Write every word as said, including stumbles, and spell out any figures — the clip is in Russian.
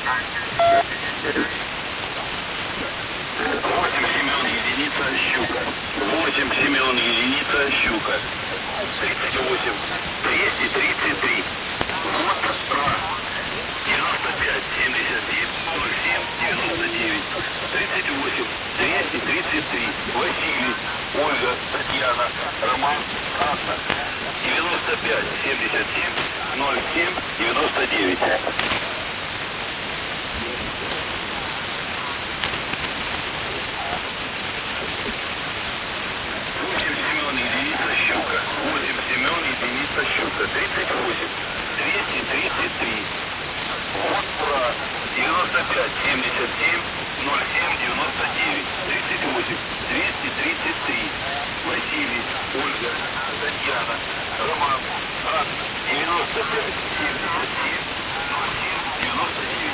восемь Семен, единица, щука. восемь Семен, единица, щука. тридцать восемь, двести тридцать три. Вот, раз. девяносто пять, семьдесят семь, ноль семь, девяносто девять. тридцать восемь, двести тридцать три. Василий, Ольга, Татьяна, Роман, Анна. девяносто пять, семьдесят семь, ноль семь, девяносто девять. Щука. восемь Семен, единица, щука. тридцать восемь, двести тридцать три. Вот брат. девяносто пять, семьдесят семь, ноль семь, девяносто девять. тридцать восемь, двести тридцать три. Василий, Ольга, Татьяна, Роман, Анна. девяносто пять, семьдесят семь, ноль семь, девяносто девять.